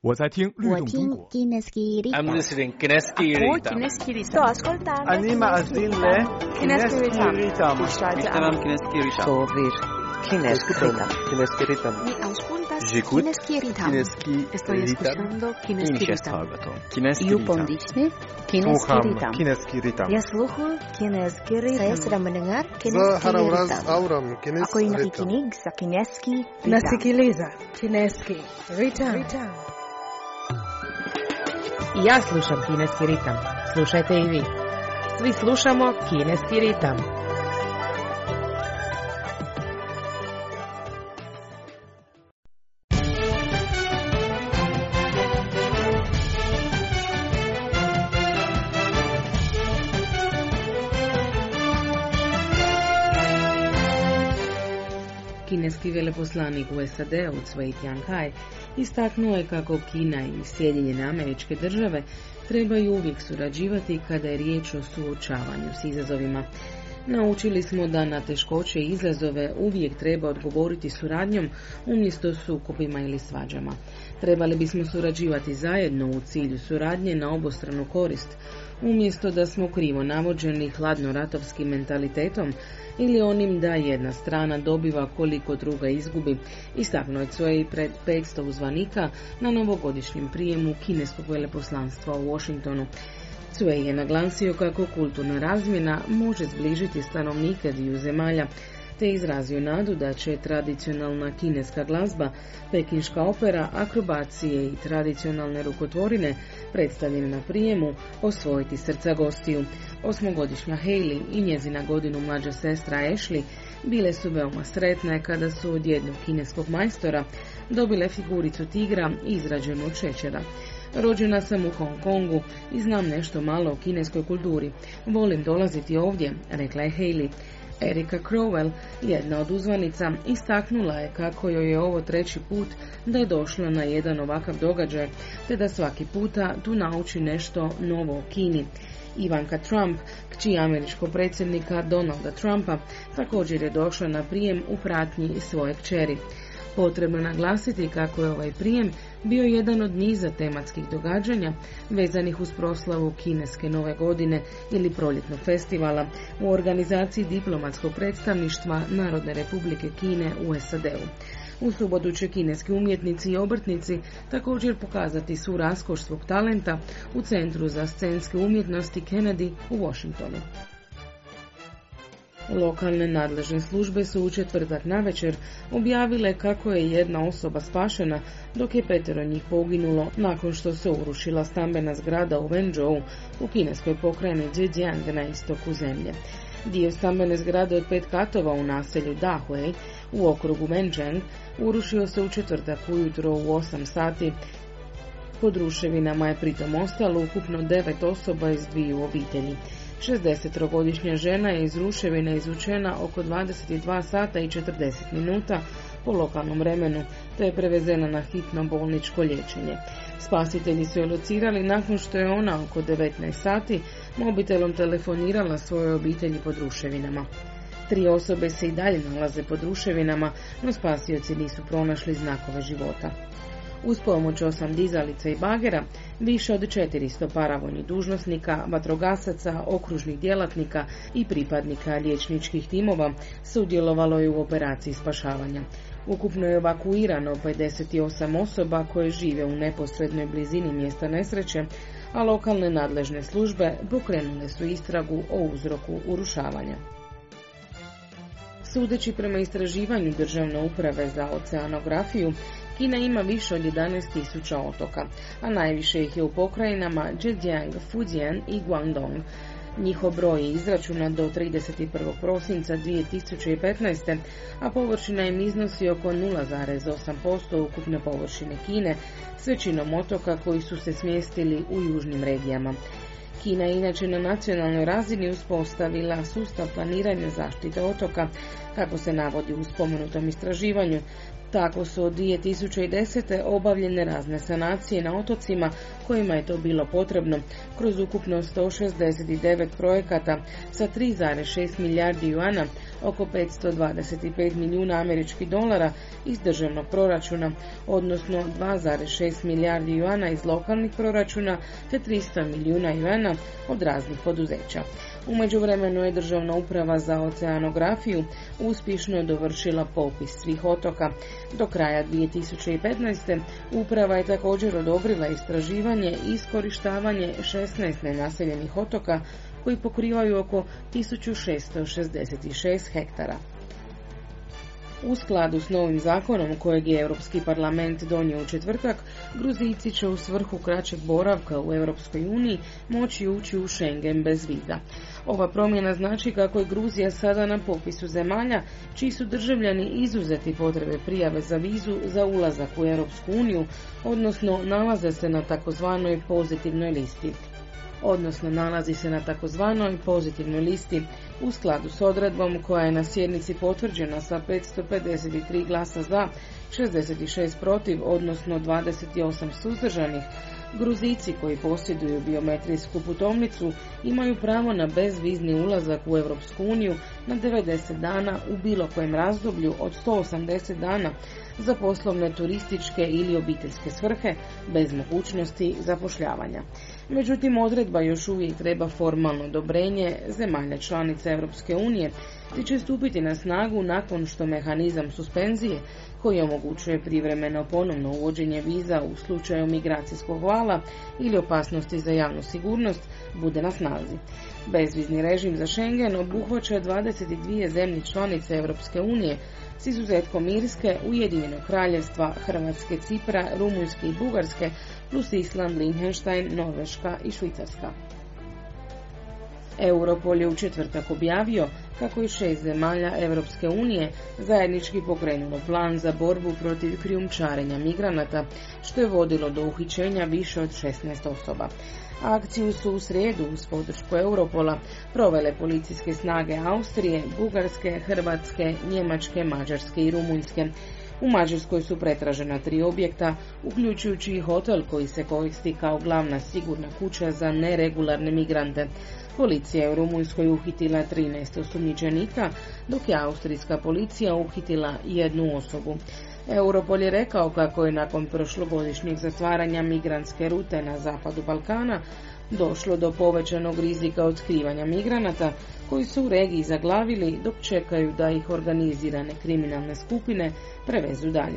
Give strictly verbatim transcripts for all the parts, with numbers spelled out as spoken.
我在听律动中国。 I'm listening Kineski Ritam. Sto ascoltando. Anima Azile Kineski Ritam. Ishtaram Kineski Ritam. Sovir Kineski Ritam. Kineski Ritam. Mi auscultas J'écoute Kineski Ritam. Kineski Estoy escuchando Kineski Ritam. Kineski You Ritam. pondisne Kineski Sluham Ritam. Kineski Ritam. Я слухаю Kineski Ritam. Saya sedang mendengar За Kineski Харавраз Ritam. Аурам Ako Kineski yung Ritam. nakikinig sa Kineski Ritam. Nasikiliza Kineski Ritam. I ja slušam Kineski ritam. Slušajte i vi. Svi slušamo Kineski ritam. Kineski veleposlanik u S A D-u Cui Tiankai istaknuo je kako Kina i Sjedinjene Američke Države trebaju uvijek surađivati kada je riječ o suočavanju s izazovima. Naučili smo da na teškoće i izazove uvijek treba odgovoriti suradnjom umjesto sukobima ili svađama. Trebali bismo surađivati zajedno u cilju suradnje na obostranu korist, umjesto da smo krivo navođeni hladnoratovskim mentalitetom ili onim da jedna strana dobiva koliko druga izgubi, istaknuo je Cui pred petsto uzvanika na novogodišnjem prijemu kineskog veleposlanstva u Washingtonu. Cui je naglasio kako kulturna razmjena može zbližiti stanovnike dviju zemalja, te izrazio nadu da će tradicionalna kineska glazba, pekinška opera, akrobacije i tradicionalne rukotvorine predstavljene na prijemu osvojiti srca gostiju. Osmogodišnja Hailey i njezina godinu mlađa sestra Ashley bile su veoma sretne kada su od jednog kineskog majstora dobile figuricu tigra izrađenu od šećera. Rođena sam u Hong Kongu i znam nešto malo o kineskoj kulturi. Volim dolaziti ovdje, rekla je Hailey. Erika Crowell, jedna od uzvanica, istaknula je kako joj je ovo treći put da je došla na jedan ovakav događaj, te da svaki puta tu nauči nešto novo o Kini. Ivanka Trump, kći američkog predsjednika Donalda Trumpa, također je došla na prijem u pratnji svoje kćeri. Potrebno naglasiti kako je ovaj prijem bio jedan od niza tematskih događanja vezanih uz proslavu kineske nove godine ili proljetnog festivala u organizaciji diplomatskog predstavništva Narodne republike Kine u S A D-u. U subotu će kineski umjetnici i obrtnici također pokazati svu raskoš svog talenta u Centru za scenske umjetnosti Kennedy u Washingtonu. Lokalne nadležne službe su u četvrtak navečer objavile kako je jedna osoba spašena, dok je petero njih poginulo nakon što se urušila stambena zgrada u Wenzhou u kineskoj pokrajini Zhejiang na istoku zemlje. Dio stambene zgrade od pet katova u naselju Dahui u okrugu Wencheng urušio se u četvrtak ujutro u osam sati. Pod ruševinama je pritom ostalo ukupno devet osoba iz dviju obitelji. šezdesettrogodišnja žena je iz ruševina izvučena oko dvadeset dva sata i četrdeset minuta po lokalnom vremenu, te je prevezena na hitno bolničko liječenje. Spasitelji su je locirali nakon što je ona oko devetnaest sati mobitelom telefonirala svojoj obitelji pod ruševinama. Tri osobe se i dalje nalaze pod ruševinama, no spasioci nisu pronašli znakove života. Uz pomoć osam dizalica i bagera, više od četiristo paravojnih dužnosnika, vatrogasaca, okružnih djelatnika i pripadnika liječničkih timova sudjelovalo je u operaciji spašavanja. Ukupno je evakuirano pedeset osam osoba koje žive u neposrednoj blizini mjesta nesreće, a lokalne nadležne službe pokrenule su istragu o uzroku urušavanja. Sudeći prema istraživanju Državne uprave za oceanografiju, Kina ima više od jedanaest tisuća otoka, a najviše ih je u pokrajinama Zhejiang, Fujian i Guangdong. Njihov broj je izračunat do trideset prvog prosinca dvije tisuće petnaeste. a površina im iznosi oko nula zarez osam posto ukupne površine Kine, s većinom otoka koji su se smjestili u južnim regijama. Kina je inače na nacionalnoj razini uspostavila sustav planiranja zaštite otoka, kako se navodi u spomenutom istraživanju, Tako su od dvije tisuće desete. obavljene razne sanacije na otocima kojima je to bilo potrebno kroz ukupno sto šezdeset devet projekata sa tri zarez šest milijardi juana, oko petsto dvadeset pet milijuna američkih dolara iz državnog proračuna, odnosno dva zarez šest milijardi juana iz lokalnih proračuna te tristo milijuna juana od raznih poduzeća. U međuvremenu je Državna uprava za oceanografiju uspješno dovršila popis svih otoka. Do kraja dvije tisuće petnaeste. uprava je također odobrila istraživanje i iskorištavanje šesnaest nenaseljenih otoka koji pokrivaju oko tisuću šesto šezdeset šest hektara. U skladu s novim zakonom kojeg je Europski parlament donio u četvrtak, Gruzijci će u svrhu kraćeg boravka u Europskoj uniji moći ući u Schengen bez viza. Ova promjena znači kako je Gruzija sada na popisu zemalja čiji su državljani izuzeti potrebe prijave za vizu za ulazak u Europsku uniju, odnosno nalaze se na takozvanoj pozitivnoj listi. odnosno nalazi se na takozvanoj pozitivnoj listi u skladu s odredbom koja je na sjednici potvrđena sa petsto pedeset tri glasa za, šezdeset šest protiv, odnosno dvadeset osam suzdržanih. Gruzijci koji posjeduju biometrijsku putovnicu imaju pravo na bezvizni ulazak u Europsku uniju na devedeset dana u bilo kojem razdoblju od sto osamdeset dana za poslovne, turističke ili obiteljske svrhe bez mogućnosti zapošljavanja. Međutim, odredba još uvijek treba formalno odobrenje zemalja članica Europske unije te će stupiti na snagu nakon što mehanizam suspenzije koji omogućuje privremeno ponovno uvođenje viza u slučaju migracijskog vala ili opasnosti za javnu sigurnost bude na snazi. Bezvizni režim za Schengen obuhvaća dvadeset dvije zemlje članice Europske unije s izuzetkom Irske, Ujedinjenog kraljevstva, Hrvatske, Cipra, Rumunjske i Bugarske plus Island, Liechtenstein, Norveška i Švicarska. Europol je u četvrtak objavio kako je šest zemalja Europske unije zajednički pokrenulo plan za borbu protiv krijumčarenja migranata, što je vodilo do uhićenja više od šesnaest osoba. Akciju su u srijedu uz podršku Europola provele policijske snage Austrije, Bugarske, Hrvatske, Njemačke, Mađarske i Rumunjske. U Mađarskoj su pretražena tri objekta, uključujući i hotel koji se koristi kao glavna sigurna kuća za neregularne migrante. Policija je u Rumunjskoj uhitila trinaest osumnjičenika, dok je austrijska policija uhitila jednu osobu. Europol je rekao kako je nakon prošlogodišnjeg zatvaranja migrantske rute na zapadu Balkana došlo do povećanog rizika otkrivanja migranata koji su u regiji zaglavili dok čekaju da ih organizirane kriminalne skupine prevezu dalje.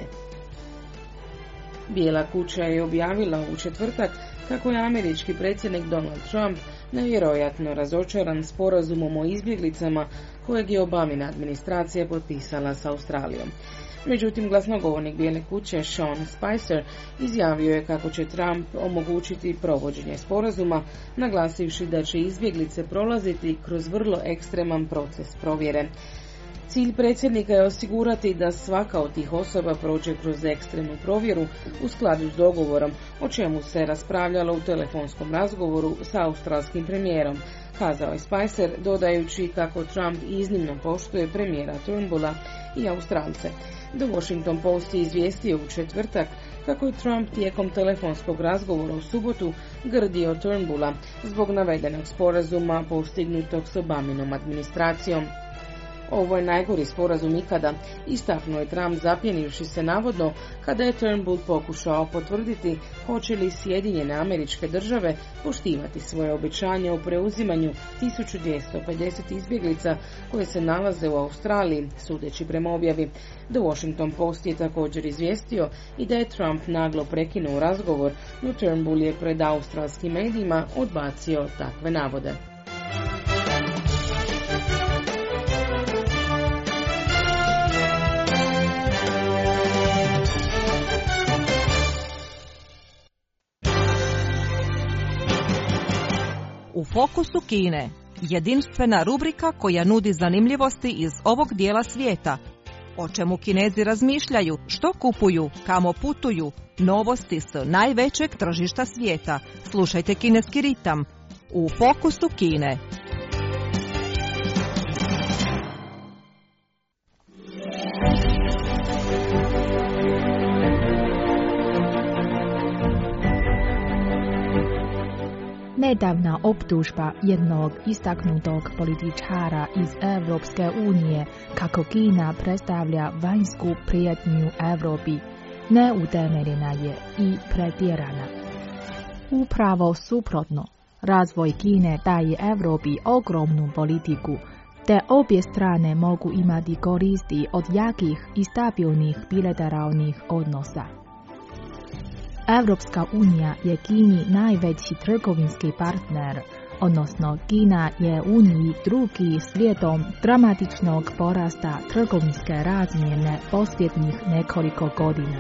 Bijela kuća je objavila u četvrtak kako je američki predsjednik Donald Trump nevjerojatno razočaran sporazumom o izbjeglicama kojeg je Obamina administracija potpisala s Australijom. Međutim, glasnogovornik Bijele kuće Sean Spicer izjavio je kako će Trump omogućiti provođenje sporazuma, naglasivši da će izbjeglice prolaziti kroz vrlo ekstreman proces provjere. Cilj predsjednika je osigurati da svaka od tih osoba prođe kroz ekstremnu provjeru u skladu s dogovorom, o čemu se raspravljalo u telefonskom razgovoru s australskim premijerom, kazao je Spicer, dodajući kako Trump iznimno poštuje premijera Turnbulla i Australce. The Washington Post je izvijestio u četvrtak kako je Trump tijekom telefonskog razgovora u subotu grdio Turnbulla zbog navedenog sporazuma postignutog s Obaminom administracijom. Ovo je najgori sporazum ikada, istaknuo je Trump zapjenivši se navodno kada je Turnbull pokušao potvrditi hoće li Sjedinjene Američke Države poštivati svoje obećanje o preuzimanju tisuću dvjesto pedeset izbjeglica koje se nalaze u Australiji, sudeći prema objavi. The Washington Post je također izvijestio i da je Trump naglo prekinuo razgovor, no Turnbull je pred australskim medijima odbacio takve navode. U fokusu Kine, jedinstvena rubrika koja nudi zanimljivosti iz ovog dijela svijeta. O čemu Kinezi razmišljaju, što kupuju, kamo putuju, novosti s najvećeg tržišta svijeta. Slušajte Kineski ritam u fokusu Kine. Nedavna optužba jednog istaknutog političara iz Evropske unije kako Kina predstavlja vanjsku prijetnju Europi neutemeljena je i pretjerana. Upravo suprotno, razvoj Kine daje Europi ogromnu politiku, te obje strane mogu imati koristi od jakih i stabilnih bilateralnih odnosa. Evropska unija je Kini najveći trgovinski partner, odnosno Kina je Uniji drugi slijedom dramatičnog porasta trgovinske razmjene posljednjih nekoliko godina.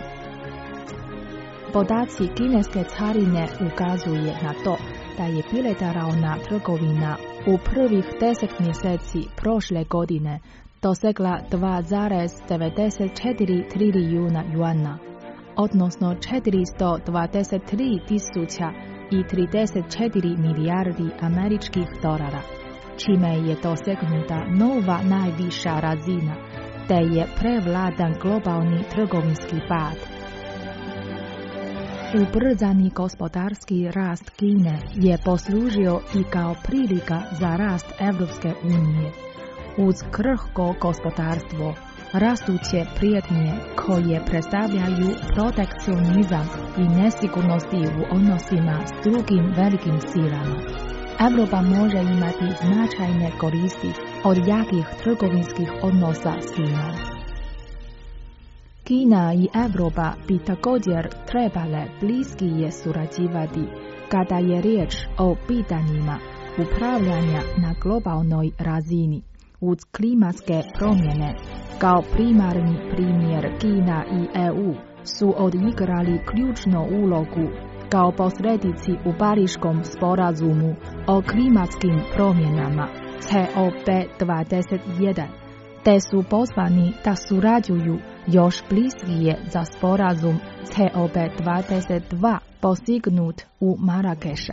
Podaci kineske carine ukazuje na to da je bilateralna trgovina u prvih deset mjeseci prošle godine dosegla dva zarez devedeset četiri trilijuna juana, odnosno četiristo dvadeset tri tisuća i trideset četiri milijardi američkih dolara, čime je dosegnuta nova najviša razina, te je prevladan globalni trgovinski pad. Ubrzani gospodarski rast Kine je poslužio i kao prilika za rast Evropske unije. Uz krhko gospodarstvo, rastuće prijetnje koje predstavljaju protekcionizam i nesigurnosti u odnosima s drugim velikim silama, Europa može imati značajne koristi od jakih trgovinskih odnosa s Kinom. Kina i Europa bi također trebale bliskije surađivati kada je riječ o pitanjima upravljanja na globalnoj razini. Uz klimatske promjene, kao primarni primjer Kina i E U su odigrali ključnu ulogu kao posrednici u Pariškom sporazumu o klimatskim promjenama C O P dvadeset jedan, te su pozvani da surađuju još bliskije za sporazum C O P dvadeset dva postignut u Marakeša.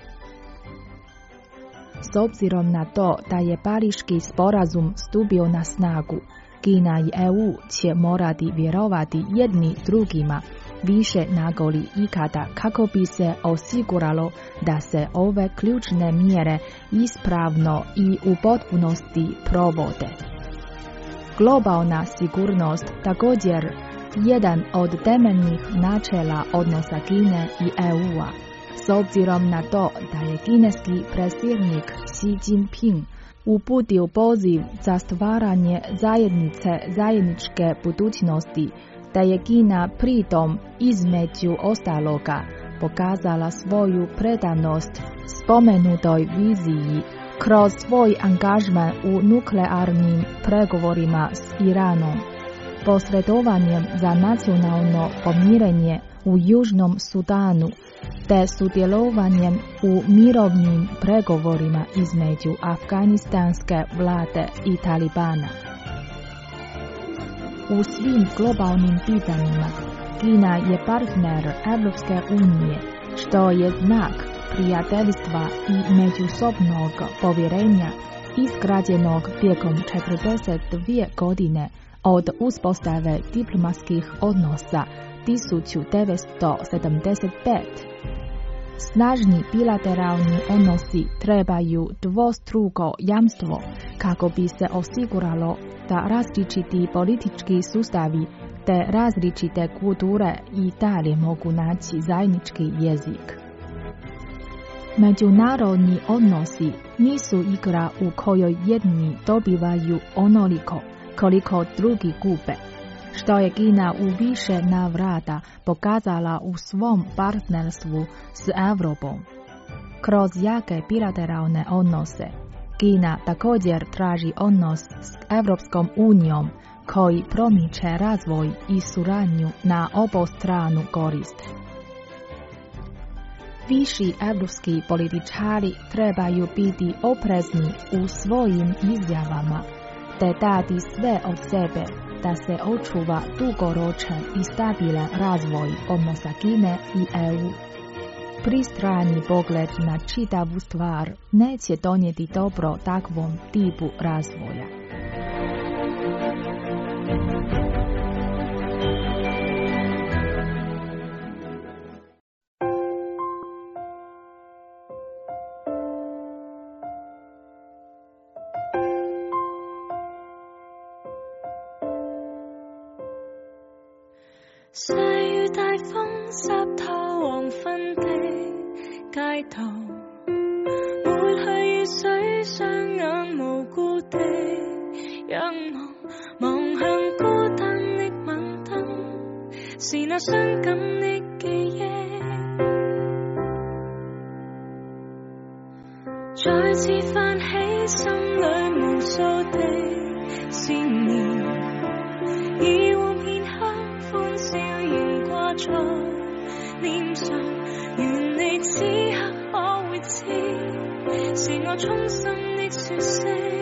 S obzirom na to da je Pariški sporazum stupio na snagu, Kina i E U će morati vjerovati jedni drugima više nagoli ikada kako bi se osiguralo da se ove ključne mjere ispravno i u potpunosti provode. Globalna sigurnost također jedan od temeljnih načela odnosa Kine i E U-a. S obzirom na to da je kineski predsjednik Xi Jinping uputio poziv za stvaranje zajednice zajedničke budućnosti, da je Kina pritom između ostaloga pokazala svoju predanost spomenutoj viziji kroz svoj angažman u nuklearnim pregovorima s Iranom, posredovanjem za nacionalno pomirenje u Južnom Sudanu, te sudjelovanjem u mirovnim pregovorima između afganistanske vlade i Talibana. U svim globalnim pitanjima Kina je partner Evropske unije, što je znak prijateljstva i međusobnog povjerenja izgrađenog tijekom četrdeset dvije godine od uspostave diplomatskih odnosa tisuću devetsto sedamdeset pete. Snažni bilateralni odnosi trebaju dvostruko jamstvo kako bi se osiguralo da različiti politički sustavi te različite kulture i dalje mogu naći zajednički jezik. Međunarodni odnosi nisu igra u kojoj jedni dobivaju onoliko koliko drugi gube, što je Kina u više navrata pokazala u svom partnerstvu s Europom. Kroz jake bilateralne odnose, Kina također traži odnos s Evropskom unijom koji promiče razvoj i suradnju na obostranu korist. Viši evropski političari trebaju biti oprezni u svojim izjavama, te dati sve od sebe da se očuva dugoročan i stabilan razvoj odnosa Kine i E U. Pristrani pogled na čitavu stvar neće donijeti dobro takvom tipu razvoja. 細雨大風濕透黃昏的街頭，抹去雨水，雙眼無辜的仰望，望向孤單的晚燈，是那傷感的記憶，再次泛起心裏無數的思念，以往片刻歡笑仍掛在臉上，願你此刻可會知，是我衷心的說聲。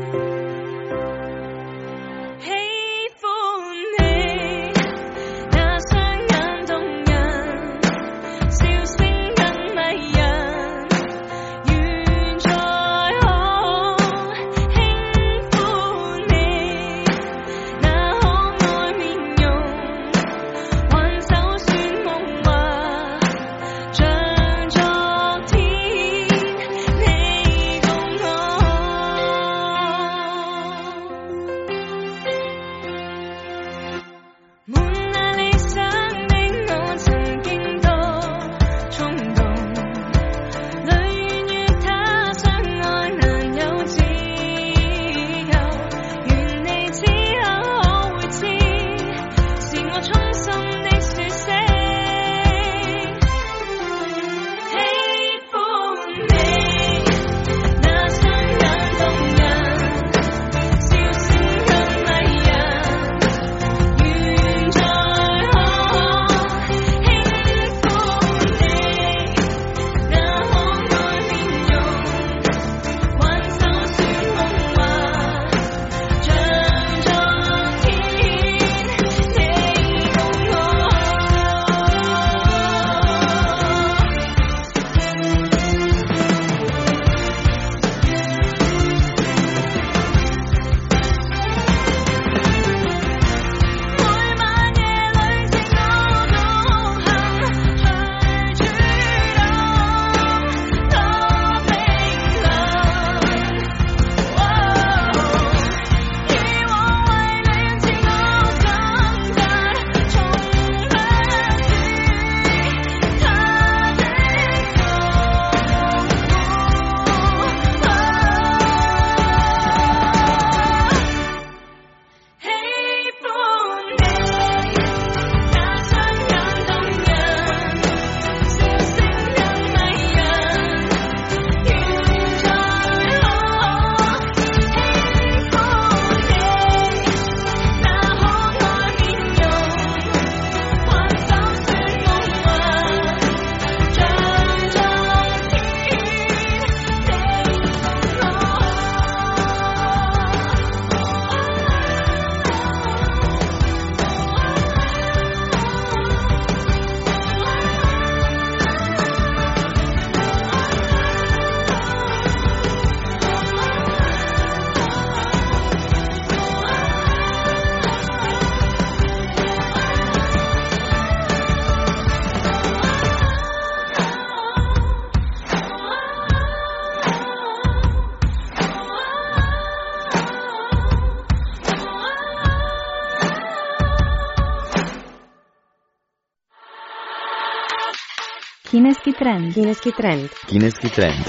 Kineski trend. Kineski trend. Kineski trend.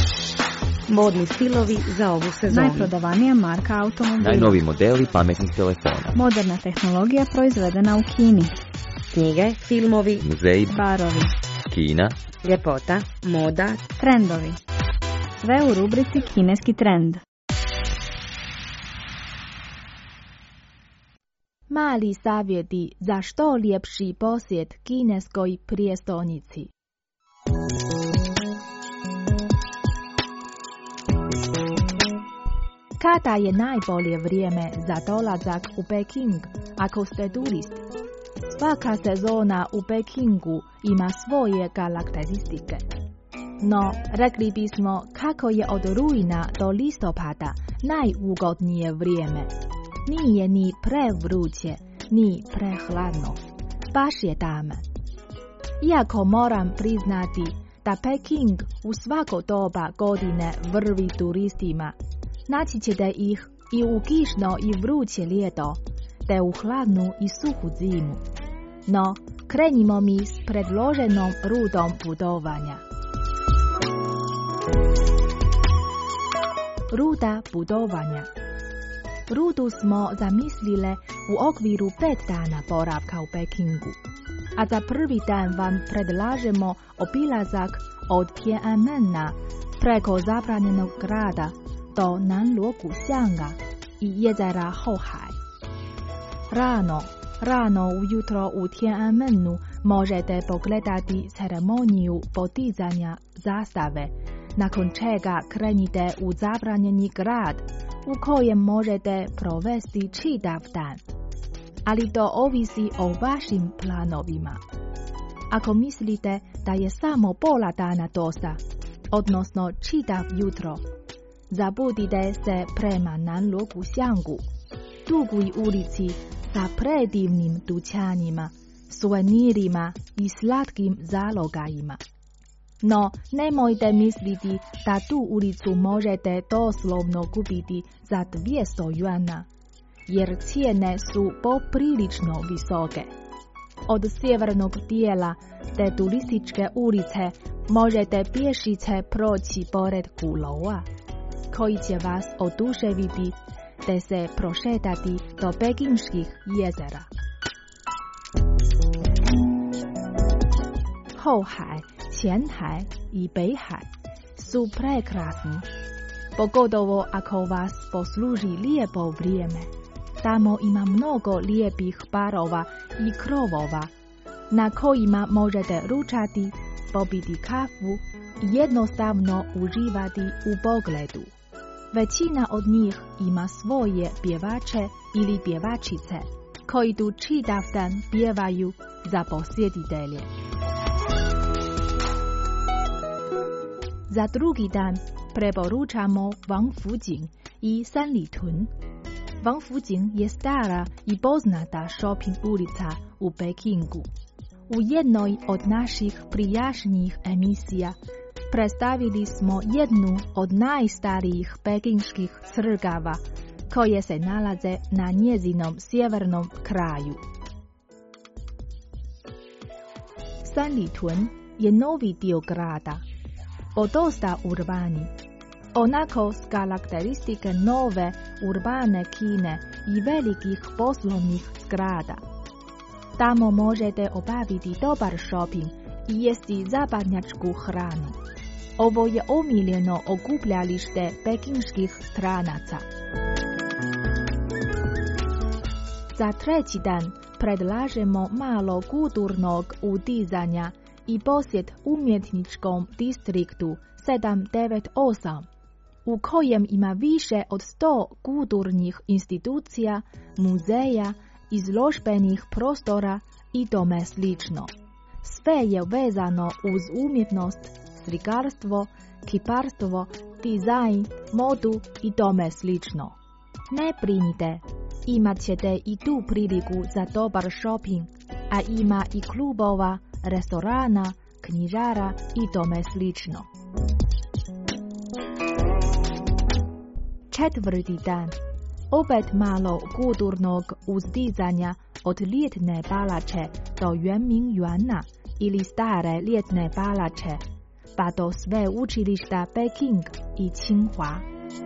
Modni stilovi za ovu sezonu. Najprodavanija marka automobila. Najnoviji modeli pametnih telefona. Moderna tehnologija proizvedena u Kini. Knjige, filmovi, muzeji, barovi, Kina, ljepota, moda, trendovi. Sve u rubrici Kineski trend. Mali savjeti za što ljepši posjet kineskoj prijestolnici. Kada je najbolje vrijeme za dolazak u Peking ako ste turist? Svaka sezona u Pekingu ima svoje karakteristike. No, rekli bismo kako je od rujna do listopada najugodnije vrijeme. Nije ni prevruće, ni prehladno. Baš je tamo. Iako moram priznati da Peking u svako doba godine vrvi turistima, naći ćete ih i u kišno i vruće ljeto, te u hladnu i suhu zimu. No, krenimo mi s predloženom rutom putovanja. Ruta putovanja. Rutu smo zamislile u okviru pet dana boravka u Pekingu, a za prvi dan vam predlažemo obilazak od Tiananmena preko zabranjenog grada do Nanluoguxianga i jezera Hohaj. Rano, rano ujutro u Tiananmenu možete pogledati ceremoniju podizanja zastave, nakon čega krenite u zabranjeni grad u kojem možete provesti čitav dan. Ali to ovisi o vašim planovima. Ako mislite da je samo pola dana dosta, odnosno čitav jutro, zabudite se prema Nanluoguxiangu, dugoj ulici sa predivnim dućanima, suvenirima i slatkim zalogajima. No, nemojte misliti da tu ulicu možete doslovno kupiti za dvjesto juana, jer cijene su poprilično visoke. Od sjevernog dijela te turističke ulice možete pješice proći pored Kulova, koji će vas oduševiti, te se prošetati do pekinških jezera. Hohaj, Qianhaj i Beihaj su prekrasni, pogotovo ako vas posluži lijepo vrijeme. Tamo ima mnogo lijepih barova i krovova, na kojima možete ručati, popiti kafu i jednostavno uživati u pogledu. Većina od njih ima svoje pjevače ili pjevačice, koji tu čitav dan pjevaju za posjetitelje. Za drugi dan preporučamo Wangfujing i Sanlitun. Wangfujing je stara i poznata shopping ulica u Pekingu. U jednoj od naših prijašnjih emisija predstavili smo jednu od najstarijih pekinških crkava koje se nalaze na njezinom sjevernom kraju. Sanlitun je novi dio grada, podosta urbani, onako s karakteristike nove urbane Kine i velikih poslovnih zgrada. Tamo možete obaviti dobar shopping i jesti zapadnjačku hranu. Ovo je omiljeno okupljalište pekinških stranaca. Za treći dan predlažemo malo kulturnog udizanja i posjet umjetničkom distriktu sedam devet osam, u kojem ima više od sto kulturnih institucija, muzeja, izložbenih prostora i tome slično. Sve je vezano uz umjetnost, slikarstvo, kiparstvo, dizajn, modu i tome slično. Ne brinite, imat ćete i tu priliku za dobar shopping, a ima i klubova, restorana, knjižara i tome slično. Četvrti dan, opet malo kulturnog uzdizanja od ljetne palače do Yuanmingyuana ili stare ljetne palače, pa do sve učilišta Peking i Tsinghua.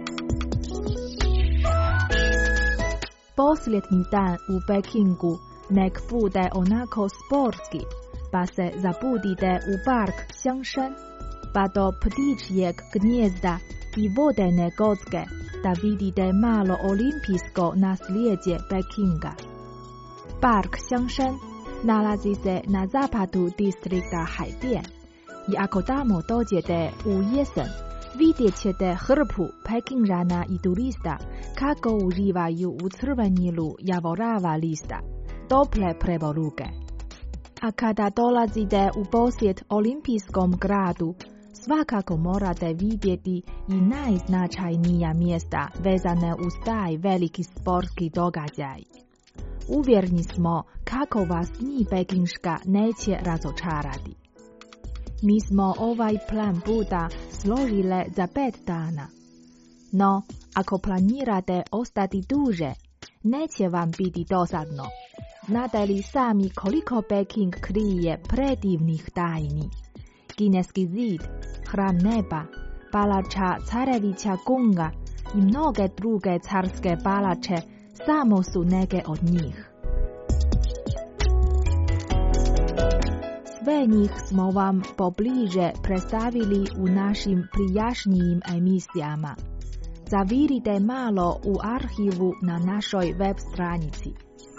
Posljednji dan u Pekingu nek bude onako sportski, pa se zabudite u park Xiangshan, pa do ptičjeg gnjezda i vodene kocke da vidite malo olimpijsko nasljeđe Pekinga. Park Xiangshan nalazi se na zapadu distrikta Haidian i ako tamo dođete u jesen, vidjet ćete hrpu Pekinžana i turista kako uživaju u crvenilu javorava lista, tople preporuke. A kada dolazite u posjet olimpijskom gradu, svakako morate vidjeti i najznačajnija mjesta vezane uz taj veliki sportski događaj. Uvjerni smo kako vas ni pekinška neće razočarati. Mi smo ovaj plan puta složile za pet dana. No, ako planirate ostati duže, neće vam biti dosadno, znate li sami koliko Peking krije predivnih tajni? Kineski zid, hram neba, palača Carevića Gunga i mnoge druge carske palače samo su neke od njih. Sve njih smo vam pobliže predstavili u našim prijašnjim emisijama. Zavirite malo u arhivu na našoj web stranici.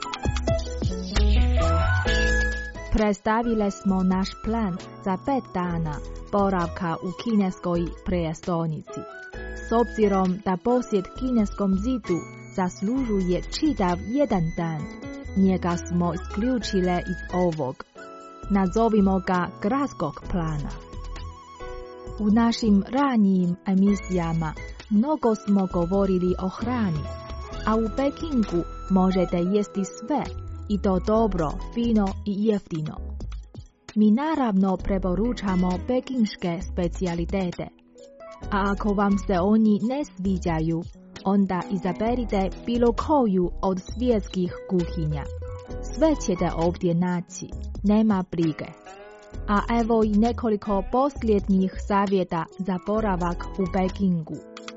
Predstavili smo naš plan za pet dana boravka u kineskoj prijestolnici. S obzirom da posjet kineskom zidu zaslužuje čitav jedan dan, njega smo isključili iz ovog. Nazovimo ga gradskog plana. U našim ranijim emisijama mnogo smo govorili o hrani, a u Pekingu možete jesti sve, i to dobro, fino i jeftino. Mi naravno preporučamo pekinške specijalitete, a ako vam se oni ne sviđaju, onda izaberite bilo koju od svjetskih kuhinja. Sve ćete ovdje naći, nema brige. A evo i nekoliko posljednjih savjeta za boravak u Pekingu.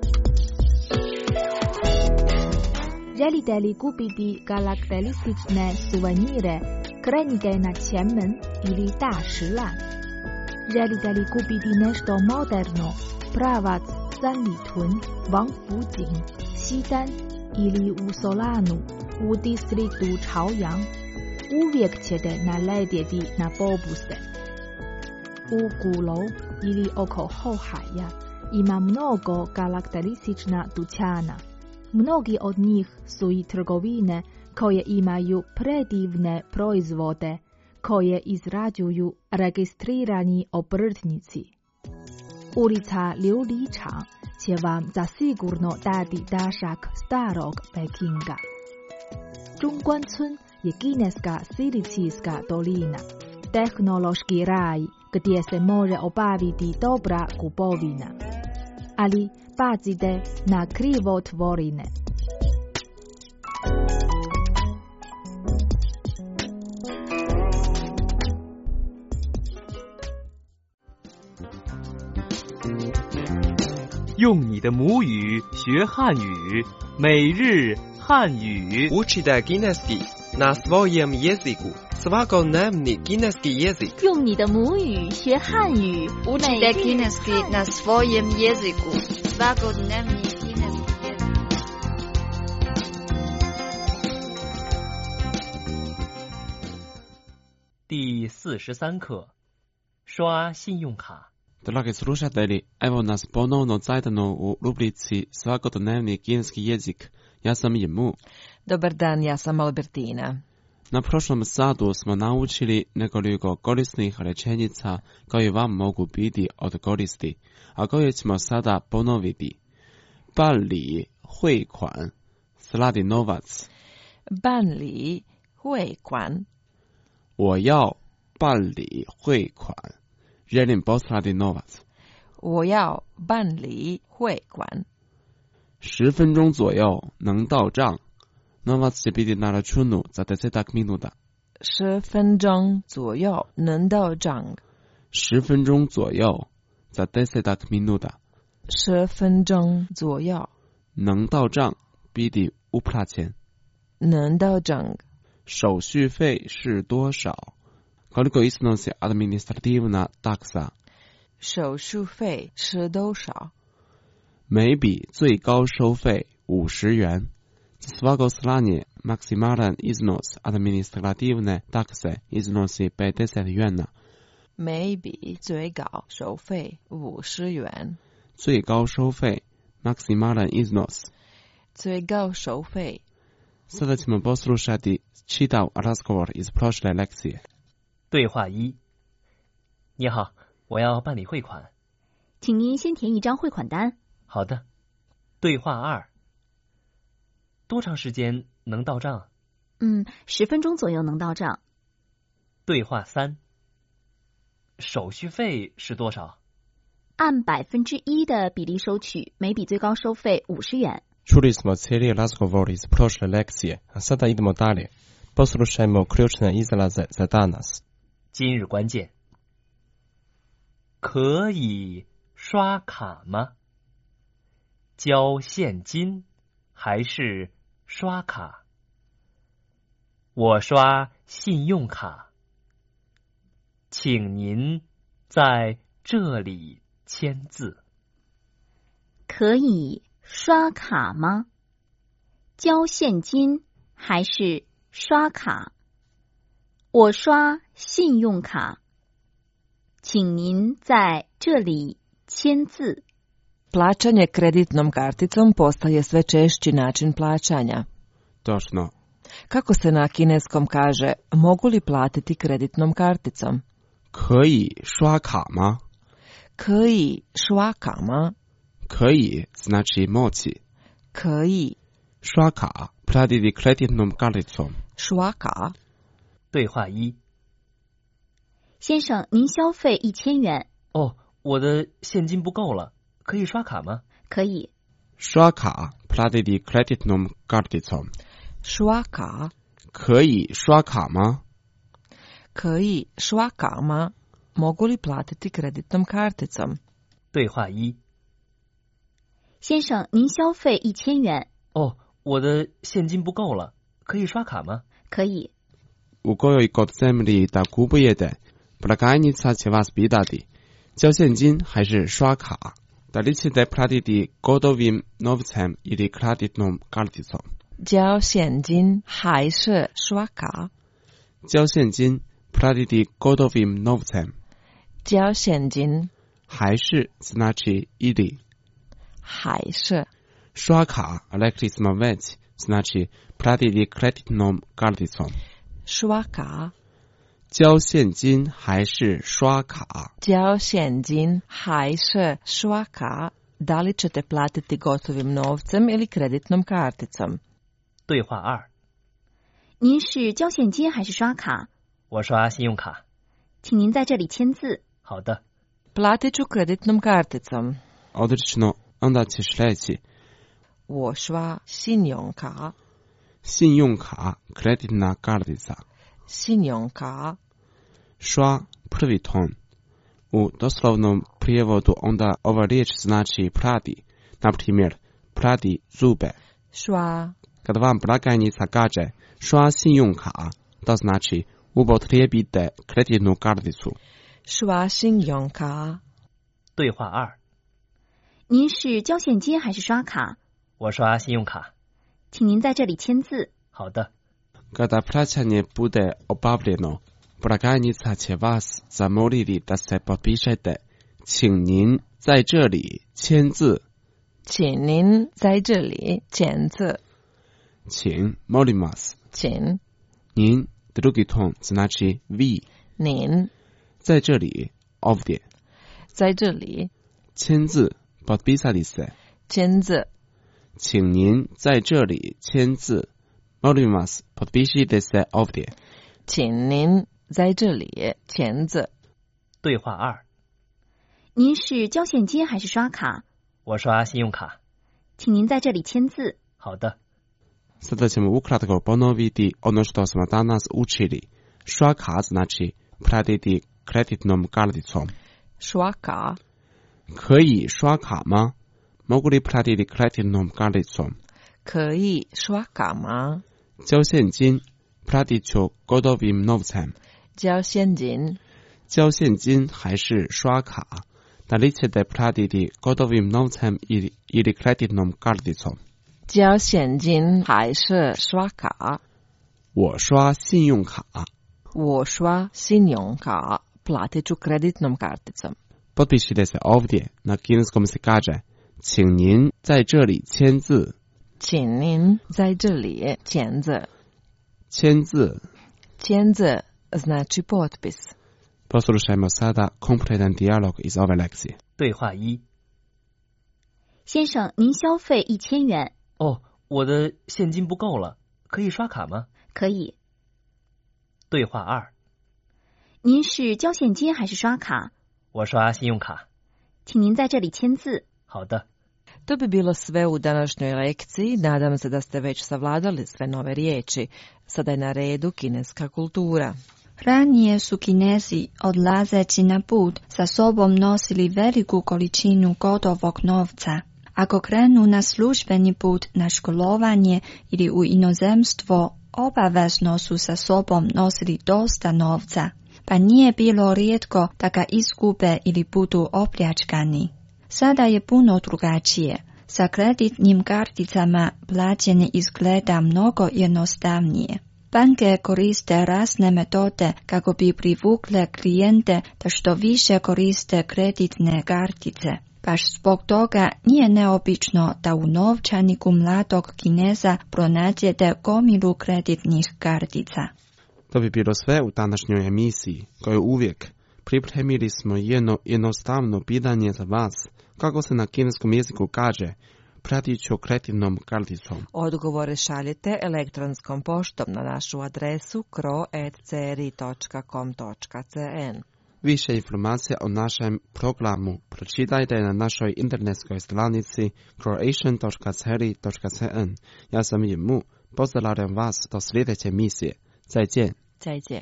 Želite li kupiti karakteristične suvenire, krenite na Qianmen ili Dashilan. Želite li kupiti nešto moderno, pravac Sanlitun, Wangfujing, Xidan ili u Solanu, u distriktu Chaoyang, uvijek ćete naletjeti na popuste. U Gulou ili oko Hohaja ima mnogo karakteristična dućana. Mnogi od njih su i trgovine koje imaju predivne proizvode koje izrađuju registrirani obrtnici. Ulica Liu Lichang će vam zasigurno dati dašak starog Pekinga. Zhongguancun je kineska silicijska dolina, tehnološki raj gdje se može obaviti dobra kupovina. Ali pazite na krivotvorine. 用你的母语学汉语，每日汉语。 Učite kineski na svojem jeziku. Svakodnevni kineski jezik. 用你的母语学汉语。 Učite kineski na svojem jeziku. Svakodnevni kineski jezik. 第四十三课，刷信用卡。 Dragi slušatelji, evo nas ponovno zajedno u rubrici Svakodnevni kineski jezik. Ja sam Jimu. Dobar dan, ja sam Albertina. Na prošlom satu smo naučili nekoliko korisnih rečenica koje vam mogu biti od koristi, a koje ćemo sada ponoviti. Ban li hui kuan, slati novac. Ban li hui kuan. 我要办理汇款，želim poslati novac. 我要办理汇款。 十分钟左右能到账。Novac će biti na računu za desetak minuta. 十分钟左右能到账。 十分钟左右 za desetak minuta. 十分钟左右能到账 biti uplaćen. 能到账。 手续费是多少 Koliko iznosi administrativna taksa? 手续费是多少？ 每笔最高收费五十元。Za svako slanje maksimalan iznos administrativne takse iznosi pedeset yuana. 每笔最高收费五十元。 最高收费 maksimalan iznos. 最高收费。 Sada ćemo poslušati čitav razgovor iz prošle lekcije. 对话一：你好，我要办理汇款。 请您先填一张汇款单。 好的。对话二：多长时间能到账？ 嗯，十分钟左右能到账。 对话三：手续费是多少？ 按百分之一的比例收取，每笔最高收费五十元。 Čuli smo cijeli razgovor iz prošle lekcije, a sada idemo dalje. Poslušajmo ključne izraze za danas. 今日关键。可以刷卡吗？交现金还是刷卡？我刷信用卡。请您在这里签字。 可以刷卡吗？交现金还是刷卡？我刷信用卡。请您在这里签字。 Plaćanje kreditnom karticom postaje sve češći način plaćanja. Točno. Kako se na kineskom kaže mogu li platiti kreditnom karticom? 可以刷卡吗？ 可以刷卡吗？ 可以 znači moći. 可以刷卡 platiti kreditnom karticom. 刷卡。 对话一。 先生，您消费一千元。 哦，我的现金不够了，可以刷卡吗？ 可以。 刷卡 platiti kreditnom karticom. 刷卡。 可以刷卡吗？ 可以刷卡吗？ Mogu li platiti kreditnom karticom? 对话一。 先生，您消费一千元。 哦，我的现金不够了，可以刷卡吗？ 可以。 U kojoj kod zemlji da kupujete, blagajnica će vas pitati, 交现金还是刷卡？ Da li ćete platiti gotovim novcem ili kreditnom karticom? 交现金还是刷卡？ 交现金 platiti gotovim novcem. 交现金还是 znači ili 还是刷卡 rekli smo već znači platiti kreditnom karticom. 刷卡。 交现金还是刷卡？ 交现金还是刷卡？ Da li ćete platiti gotovim novcem ili kreditnom karticom? 对话二。 您是交现金还是刷卡？ 我刷信用卡。 请您在这里签字。 好的。 Platit ću kreditnom karticom. Odlično, onda ćeš reći 我刷信用卡。 信用卡 kreditna kartica. 信用卡。 刷 prvi ton. U doslovnom prijevodu onda ova riječ znači prati. Na primjer, prati zube. 刷 Kad vam blagajnica kaže 刷信用卡, to znači upotrijebite kreditnu karticu. 刷信用卡。 对话二。 您是交现金还是刷卡？ 我刷信用卡。 请您在这里签字。 好的。 Kada plaćanje bude obavljeno, blagajnica će vas zamoliti da se potpišete. 请您在这里签字。 请您在这里签字。 请 molim vas. 请您 drugi ton znači vi. 您在这里 ovdje. 在这里签字 potpisati se. 签字。 请您在这里签字。Molim vas, potpišite se ovdje. 请您在这里签字。 对话二。 您是交现金还是刷卡？ 我刷信用卡。 请您在这里签字。 好的。 Sada ćemo ukratko ponoviti ono što smo danas učili. 刷卡 znači platiti kreditnom karticom. 刷卡。 可以刷卡吗？ Mogu li platiti kreditnom karticom? 可以刷卡吗？ 交现金 platit ću gotovim novcem. 交现金。 交现金还是刷卡？ Da li ćete platiti gotovim novcem ili, ili kreditnom karticom? 交现金还是刷卡？ 我刷信用卡。 我刷信用卡。Platit ću kreditnom karticom. Potpišite se ovdje. Na kineskom se kaže 请您在这里签字。 请您在这里签字。 签字。 签字 znači potpis. Poslušajmo sada kompletan dijalog iz ove lekcije. 对话一。 先生，您消费一千元。 哦，我的现金不够了，可以刷卡吗？ 可以。 对话二。 您是交现金还是刷卡？ 我刷信用卡。 请您在这里签字。 好的。 To bi bilo sve u današnjoj lekciji. Nadam se da ste već savladali sve nove riječi. Sada je na redu kineska kultura. Ranije su Kinezi, odlazeći na put, sa sobom nosili veliku količinu gotovog novca. Ako krenu na službeni put, na školovanje ili u inozemstvo, obavezno su sa sobom nosili dosta novca, pa nije bilo rijetko da ga izgube ili budu opljačkani. Sada je puno drugačije. Sa kreditnim karticama plaćanje izgleda mnogo jednostavnije. Banke koriste razne metode kako bi privukle klijente da što više koriste kreditne kartice. Baš zbog toga nije neobično da u novčaniku mladog Kineza pronađete gomilu kreditnih kartica. To bi bilo sve u današnjoj emisiji, koju uvijek pripremili smo jedno jednostavno pitanje za vas, kako se na kineskom jeziku kaže, pratiću kreditnom karticom. Odgovore šaljite elektronskom poštom na našu adresu kro at c r i dot com dot c n. Više informacija o našem programu pročitajte na našoj internetskoj stranici croatian dot c r i dot c n. Ja sam Jimu, pozdravljam vas do sljedeće emisije. 再见。 再见。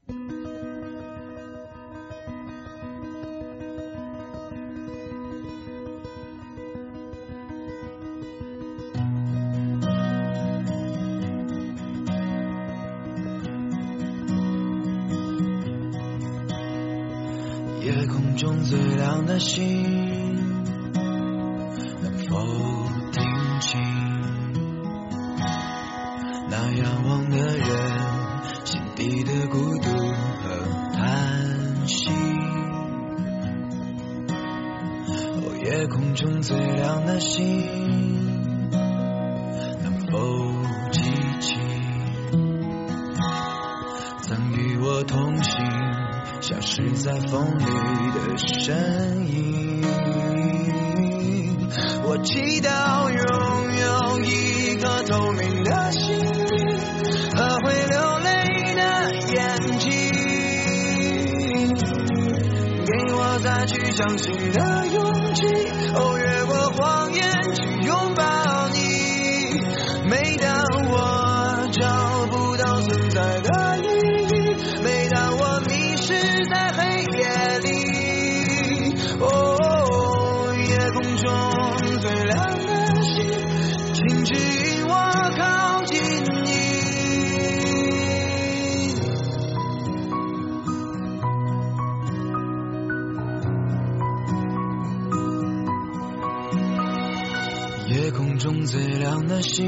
夜空中最亮的星，能否听清那仰望的人心底的孤独和叹息？哦，夜空中最亮的星，能否记起曾与我同行消失在风里的身影？我祈祷拥有一颗透明的心灵和会流泪的眼睛，给我再去相信的勇气，哦，越过谎言去拥抱你。每当我找不到存在的意义，每当我迷失在黑夜里，哦，夜空中最亮的星，请指引我靠近你。夜空中最亮的星，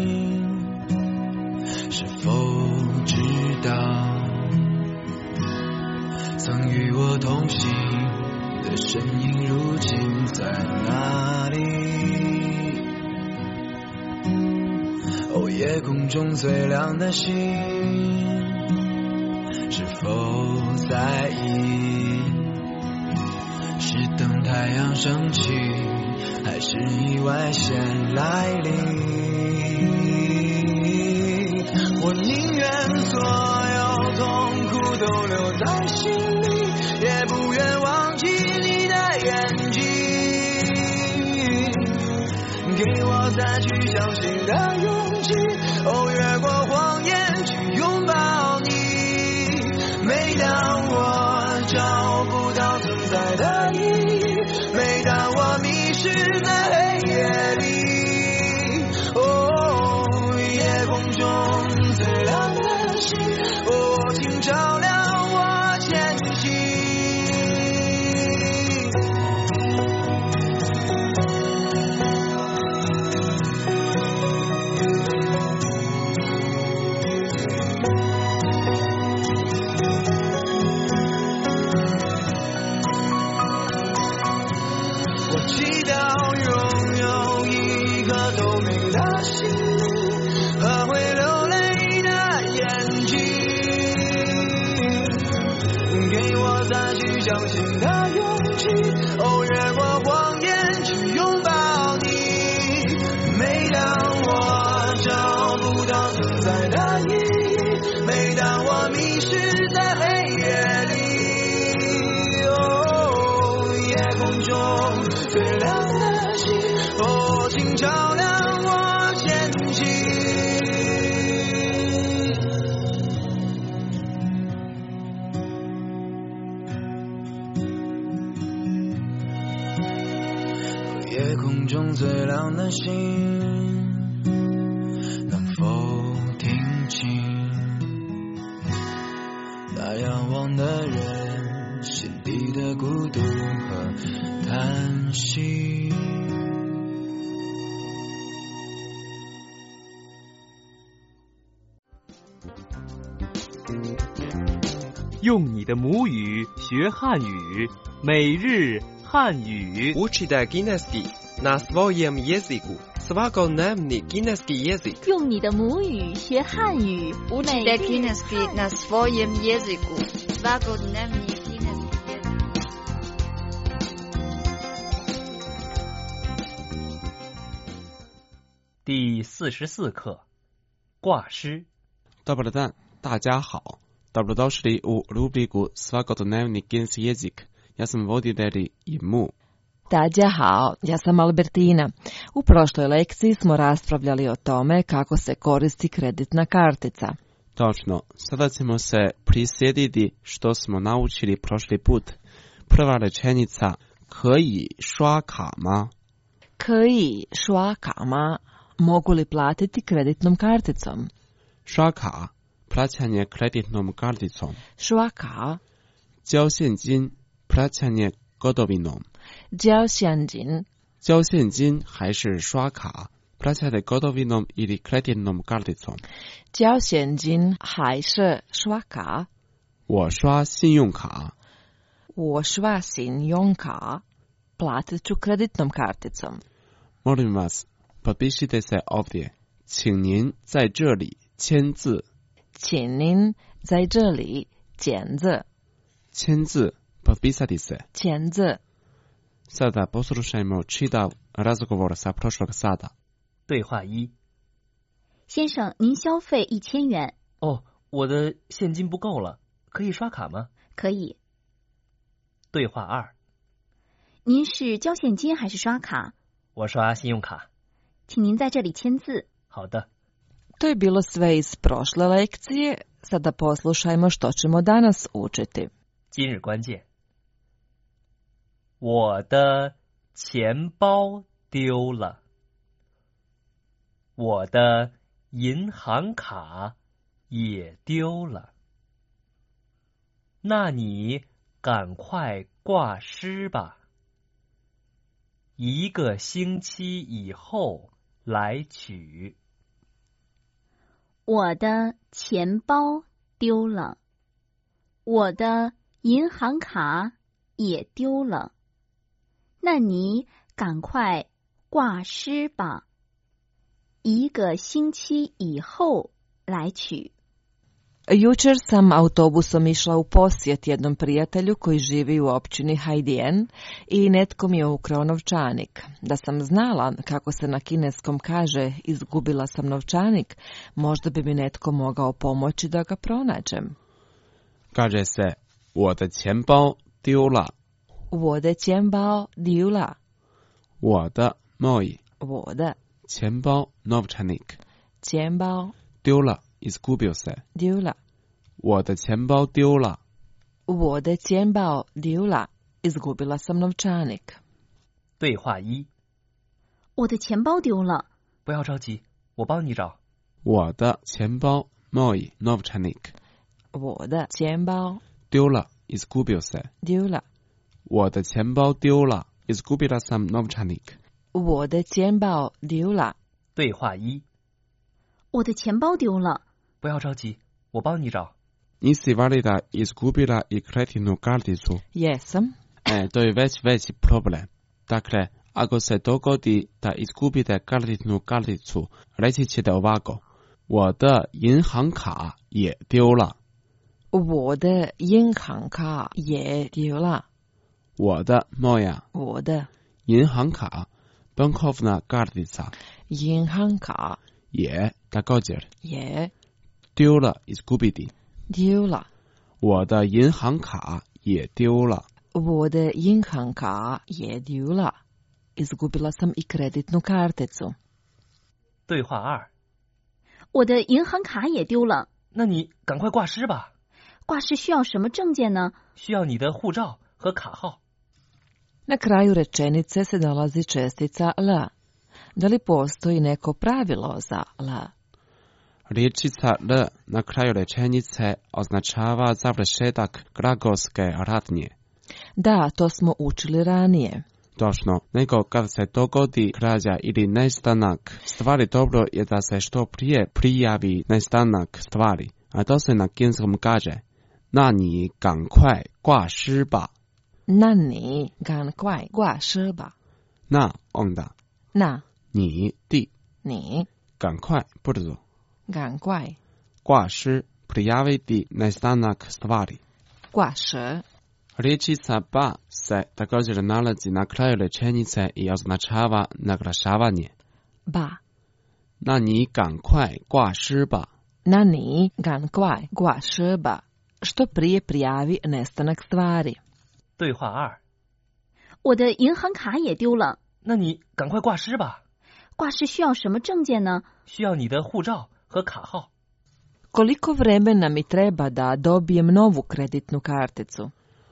是否知道曾与我同行的身影如今在哪里？哦，夜空中最亮的星，是否在意是等太阳升起，还是意外先来临？我宁愿所有痛苦都留在心里，也不愿忘记你的眼睛，给我再去相信的勇气，哦，越过谎言去拥抱你。每当我找不到存在的意义，每当我迷失在黑夜里，哦，夜空中最亮的星，哦，请照亮我前行。我祈祷拥有一颗透明的心和会流泪的眼睛，给我再去相信的勇气，哦，越过谎言去拥抱你。每当我找不到存在的意义，每当我迷失在黑夜里，哦，夜空中最亮的星，哦。 照亮我前行。夜空中最亮的星，能否听清那仰望的人心底的孤独和叹息？ 用你的母语学汉语，每日汉语。 Учите кінеський на своєму язику. Свободний кінеський язик. 用你的母语学汉语， Учите кінеський на своєму язику. Свободний кінеський язик. 第四十四课，挂诗。 Dobar dan，大家好。Dobrodošli u rubriku Svakodnevni kineski jezik. Ja sam voditelj Imu. 大家好, ja sam Albertina. U prošloj lekciji smo raspravljali o tome kako se koristi kreditna kartica. Točno, sada ćemo se prisjetiti što smo naučili prošli put. Prva rečenica, 可以刷卡吗? 可以刷卡吗? Mogu li platiti kreditnom karticom? 刷卡 plaćanje kreditnom karticom. 刷卡交现金 plaćanje gotovinom. 交现金交现金还是刷卡 plaćate gotovinom ili kreditnom karticom. 交现金还是刷卡? 我刷信用卡. 我刷信用卡 platit ću kreditnom karticom. Molim vas, potpišite se ovdje. 请您在这里签字。 请您在这里签字。 签字 potpisati se. 签字。 Sada poslušajmo čitav razgovor sa prošlog sada. 对话一。 先生，您消费一千元。 哦，我的现金不够了，可以刷卡吗？ 可以。 对话二。 您是交现金还是刷卡？ 我刷信用卡。 请您在这里签字。 好的。 To je bilo sve iz prošle lekcije. Sada poslušajmo što ćemo danas učiti. 今日关键。我的钱包丢了。我的银行卡也丢了。那你赶快挂失吧。一个星期以后来取。 我的钱包丢了，我的银行卡也丢了，那你赶快挂失吧，一个星期以后来取。 Jučer sam autobusom išla u posjet jednom prijatelju koji živi u općini Haidian i netko mi je ukrao novčanik. Da sam znala kako se na kineskom kaže izgubila sam novčanik, možda bi mi netko mogao pomoći da ga pronađem. Kaže se 我的钱包丢了。 我的钱包丢了。 我的 moj。 我的钱包 novčanik。 钱包丢了 izgubio se。 丢了。 我的钱包丢了。 我的钱包丢了。Izgubila sam novčanik。 对话一。 我的钱包丢了。 不要着急，我帮你找。 我的钱包 moj novčanik。 我的钱包丢了 izgubio se。 丢了。 我的钱包丢了 izgubila sam novčanik。 我的钱包丢了。 对话一。 我的钱包丢了。 不要着急，我帮你找。 Nisi valida izgubila i kreditnu karticu? Jesam. E, to je već veći problem. Dakle, ako se dogodi da izgubite kreditnu karticu, reći ćete ovako. 我的银行卡也丢了。 我的银行卡也丢了。 我的 moja。 我的银行卡 bankovna kartica。 银行卡也 također。 也丢了 izgubiti。 丢了。 我的银行卡也丢了。 我的银行卡也丢了。 Izgubila sam i kreditnu karticu. 对话二。 我的银行卡也丢了。 那你赶快挂失吧。 挂失需要什么证件呢？ 需要你的护照和卡号。 Na kraju rečenice se nalazi čestica L. Da li postoji neko pravilo za L? Riječica L na kraju rečenice označava završetak glagolske radnje. Da, to smo učili ranije. Točno, nego kad se dogodi krađa ili nestanak stvari, dobro je da se što prije prijavi nestanak stvari, a to se na kineskom kaže: Na ni gan kuai gua shi ba. Na ni gan kuai gua shi ba. Na onda. Na. Ni ti. Ni. Gan kuai brzo. Gan kuai. Gua shi prijaviti nestanak stvari. Gua shi. Riječica ba se također nalazi na kraju rečenice i označava naglašavanje. Ba. Na ni gan kuai gua shi ba. Na ni gan kuai gua shi ba. Što prije prijavi nestanak stvari. 对话二。 我的银行卡也丢了。 那你赶快挂失吧。 挂失需要什么证件呢？ 需要你的护照和卡号。 Koliko vremena mi treba da dobijem novu kreditnu karticu?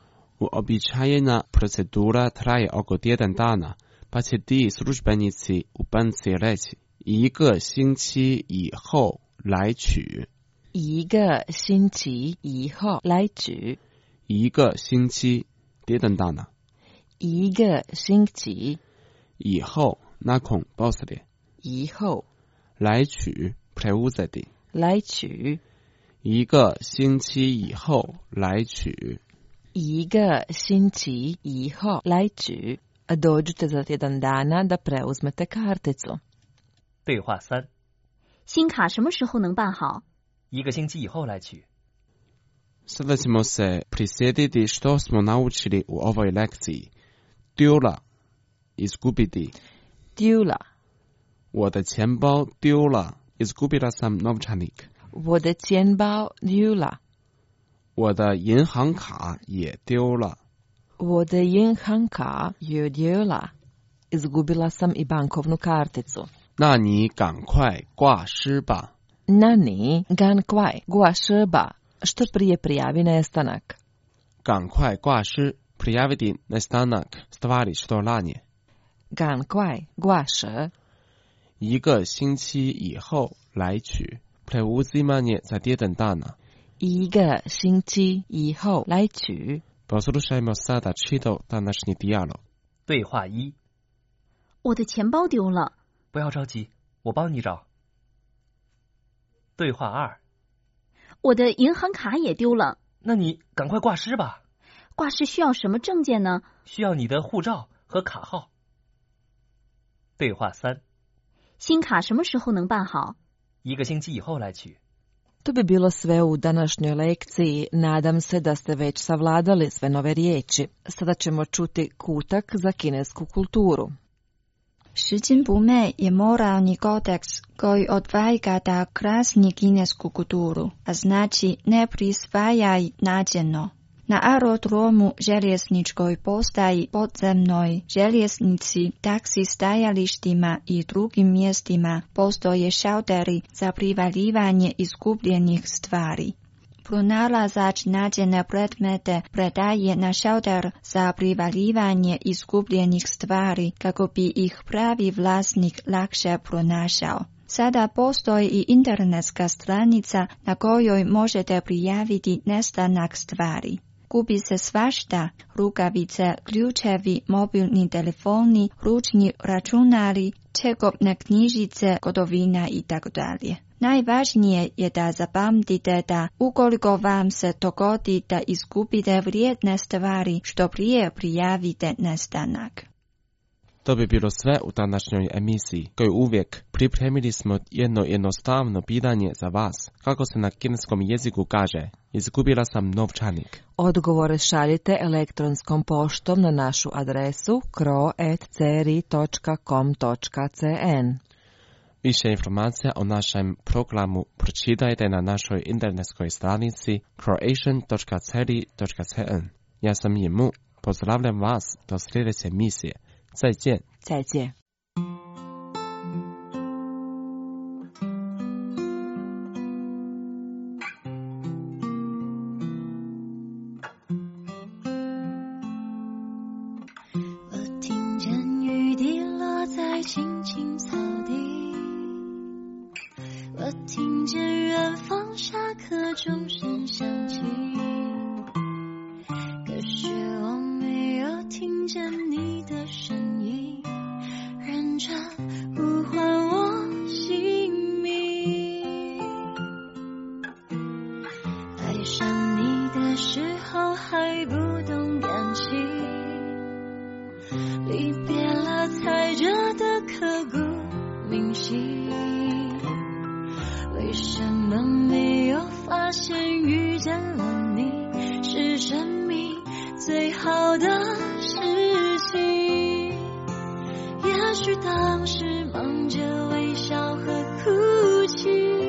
Uobičajena procedura traje oko tjedan dana, pa će ti službenici u banci reći: 一个星期以后来取。 一个星期以后来取。 一个星期 tjedan dana. 一个星期以后 nakon poslije. 以后来取 preuzeti. 来取。 一个星期以后来取。 一个星期以后来取。Dođite za tjedan dana da preuzmete karticu. 对话三。 新卡什么时候能办好？ 一个星期以后来取。 Sada ćemo se prisjetiti što smo naučili u ovoj lekciji. Diola, izgubiti. Diola. 我的钱包丢了, izgubila sam novčanik. 我的钱包丢了。 我的银行卡也丢了。 我的银行卡也丢了。Izgubila sam i bankovnu karticu. 那你赶快挂失吧。 Na ni gan kuai gua shi ba. Što prije prijavi nestanak. 赶快挂失 prijaviti nestanak stvari što ranije. Gan kuai gua shi. 一个星期以后来取 preuzimanje za tjedan dana. 一个星期以后来取。 Poslušajmo sada čitav današnji dijalog. 对话一。 我的钱包丢了。 不要着急，我帮你找。对话二。 我的银行卡也丢了。 那你赶快挂失吧。 挂失需要什么证件呢？ 需要你的护照和卡号。对话三。 新卡什么时候能办好？ 一个星期以后来取。 To bi bilo sve u današnjoj lekciji. Nadam se da ste već savladali sve nove riječi. Sada ćemo čuti kutak za kinesku kulturu. 拾金不昧je moralni kodeks koji odvaja da krasni kinesku kulturu, a znači ne prisvajaj nađeno. Na aerodromu, željezničkoj postaji, podzemnoj željeznici, taksi stajalištima i drugim mjestima postoje šalteri za privaljivanje izgubljenih stvari. Pronalazač nađene predmete predaje na šalter za privaljivanje izgubljenih stvari kako bi ih pravi vlasnik lakše pronašao. Sada postoji i internetska stranica na kojoj možete prijaviti nestanak stvari. Gubi se svašta, rukavice, ključevi, mobilni telefoni, ručni računari, čekopne knjižice, gotovina itd. Najvažnije je da zapamtite da ukoliko vam se dogodi da izgubite vrijedne stvari, što prije prijavite nestanak. To bi bilo sve u današnjoj emisiji. Kao uvijek, pripremili smo jedno jednostavno pitanje za vas. Kako se na kineskom jeziku kaže: izgubila sam novčanik. Odgovore šaljite elektronskom poštom na našu adresu kro at c r i dot com dot c n. Više informacija o našem programu pročitajte na našoj internetskoj stranici croatian dot c r i dot c n. Ja sam Jimu. Pozdravljam vas do sljedeće emisije. 再见。 再见。 青青草地，我听见远方下课钟声响起，可是我没有听见你的声音，认真呼唤我姓名。爱上你的时候还不懂感情，离别了才觉得刻骨铭心，为什么没有发现遇见了你是生命最好的事情？也许当时忙着微笑和哭泣，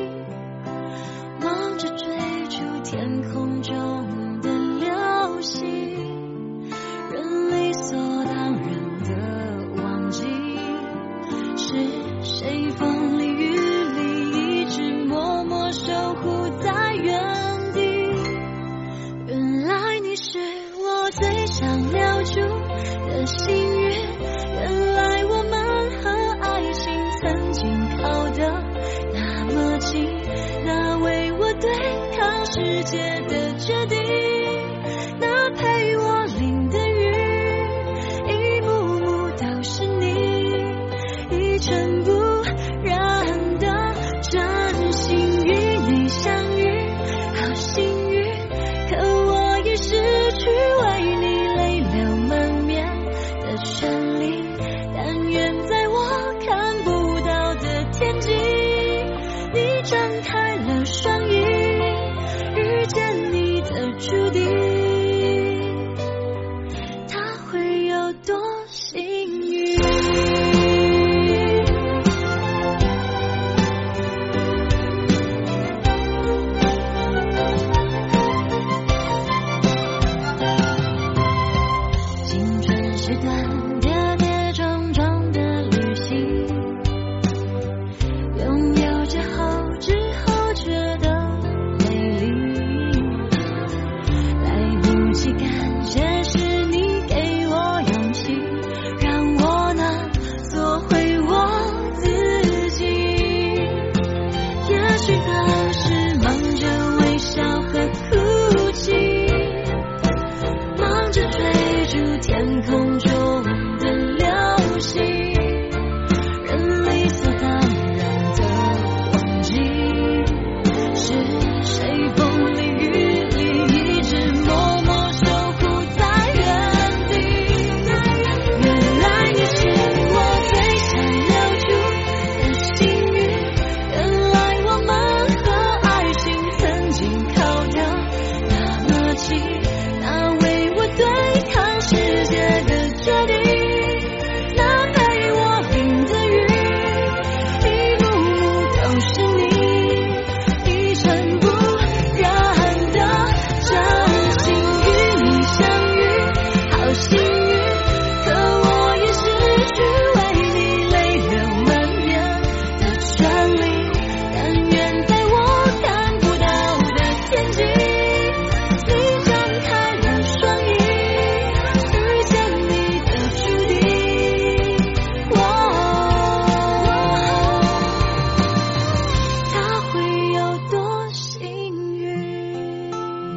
忙着追逐天空中的流星，人理所当然的忘记是谁风里雨里一直默默守护在原地。原来你是我最想留住的幸运，原来我们和爱情曾经靠得那么近，那为我对抗世界的决定，那陪我淋的雨，一幕幕都是你，一尘不染的真心与你相遇，好幸运，可我已失去为你泪流满面的权利，但愿在我看不到的天际，你张开了双翼，遇见你的注定，他会有多幸运？青春是段跌跌撞撞的旅行，拥有之后之后觉得美丽，来不及感谢是你给我勇气，让我能做回我自己。也许当时忙着微笑和哭泣，忙着追逐天空中的流星，人理所当然的忘记是谁风里雨里一直默默守护在原地。原来你是我最想留住的幸运，原来我们和爱情曾经靠得那么近，那为我对抗世界的决定，那陪我淋的雨，一幕幕都是你，一尘不染的真心与你相遇，好幸运，可我也失去为你泪流满面的权利，但愿在我看不到的天际，你张开了双翼，遇见你的注定，他会有多幸运？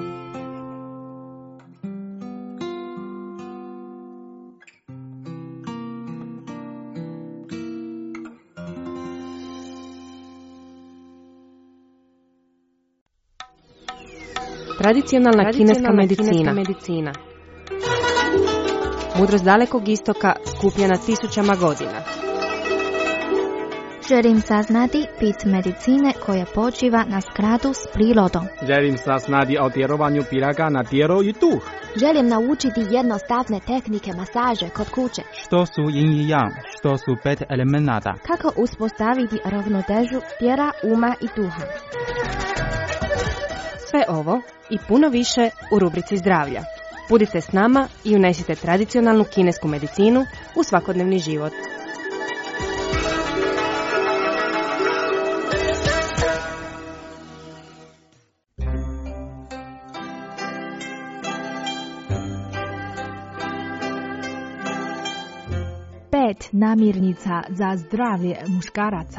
Tradicionalna kineska medicina. Mudrost dalekog istoka skupljena tisućama godina. Želim saznati bit medicine koja počiva na skladu s prirodom. Želim saznati o djelovanju piraga na tijelo i duh. Želim naučiti jednostavne tehnike masaže kod kuće. Što su yin i yang, što su pet elemenata. Kako uspostaviti ravnotežu tijela, uma i duha. Sve ovo i puno više u rubrici zdravlja. Budite s nama i unesite tradicionalnu kinesku medicinu u svakodnevni život. Pet namirnica za zdravlje muškaraca.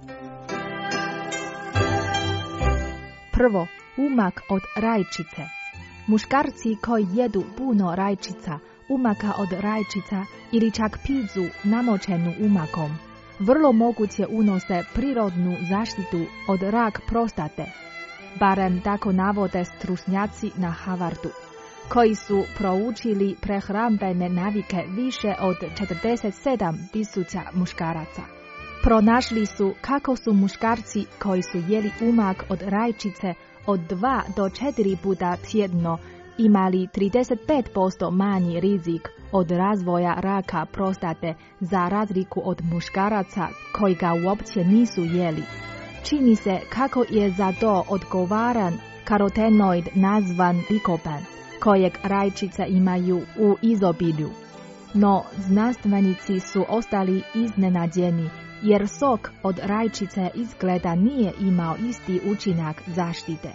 Prvo, umak od rajčice. Muškarci koji jedu puno rajčica, umaka od rajčica ili čak pizzu namočenu umakom, vrlo moguće unose prirodnu zaštitu od rak prostate. Barem tako navode stručnjaci na Harvardu, koji su proučili prehrambene navike više od četrdeset sedam tisuća muškaraca. Pronašli su kako su muškarci koji su jeli umak od rajčice od dva do četiri puta tjedno imali trideset pet posto manji rizik od razvoja raka prostate za razliku od muškaraca koji ga uopće nisu jeli. Čini se kako je za to odgovaran karotenoid nazvan likopen, kojeg rajčice imaju u izobilju. No znanstvenici su ostali iznenađeni jer sok od rajčice izgleda nije imao isti učinak zaštite.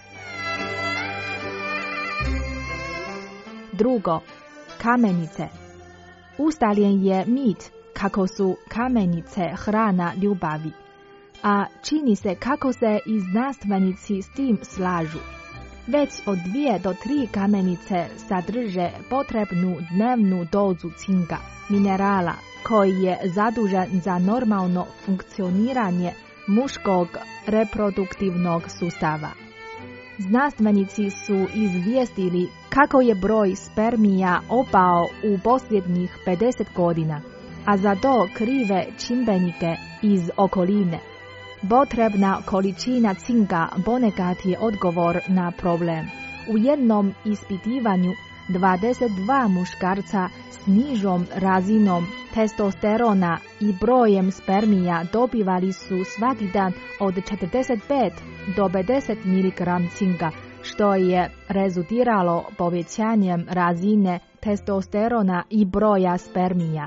Drugo, kamenice. Ustaljen je mit kako su kamenice hrana ljubavi, a čini se kako se i znanstvenici s tim slažu. Već od dvije do tri kamenice sadrže potrebnu dnevnu dozu cinka, minerala koji je zadužen za normalno funkcioniranje muškog reproduktivnog sustava. Znanstvenici su izvijestili kako je broj spermija opao u posljednjih pedeset godina, a za to krive čimbenike iz okoline. Potrebna količina cinka ponekad je odgovor na problem. U jednom ispitivanju dvadeset dva muškarca s nižom razinom testosterona i brojem spermija dobivali su svaki dan od četrdeset pet do pedeset miligrama cinka, što je rezultiralo povećanjem razine testosterona i broja spermija.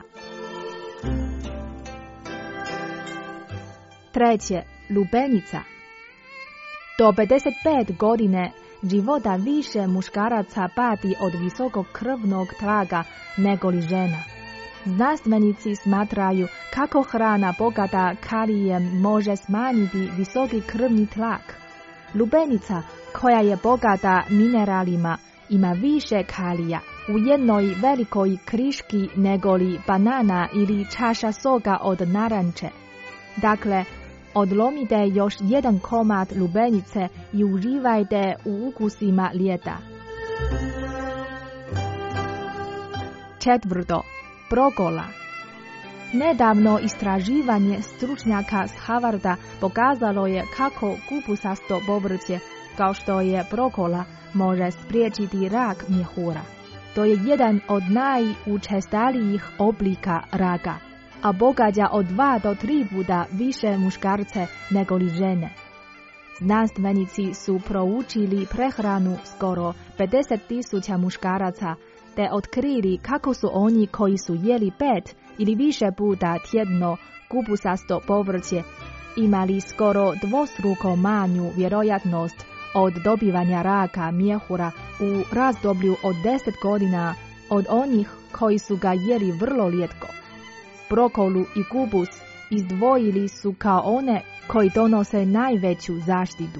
Treće, lubenica. Do pedeset pet godine života više muškaraca pati od visokog krvnog tlaga nego li žena. Znanstvenici smatraju kako hrana bogata kalijem može smanjiti visoki krvni tlak. Lubenica, koja je bogata mineralima, ima više kalija u jednoj velikoj kriški nego li banana ili čaša soka od naranče. Dakle, odlomite još jedan komad lubenice i uživajte u ukusima ljeta. Četvrto, brokola. Nedavno istraživanje stručnjaka s Harvarda pokazalo je kako kupusasto povrće, kao što je brokola, može spriječiti rak mjehura. To je jedan od najučestalijih oblika raka, a pogađa od dva do tri puta više muškarce nego li žene. Znanstvenici su proučili prehranu skoro pedeset tisuća muškaraca te otkrili kako su oni koji su jeli pet ili više puta tjedno kupusasto povrće imali skoro dvostruko manju vjerojatnost od dobivanja raka mjehura u razdoblju od deset godina od onih koji su ga jeli vrlo rijetko. Brokolu i kupus izdvojili su kao one koji donose najveću zaštitu.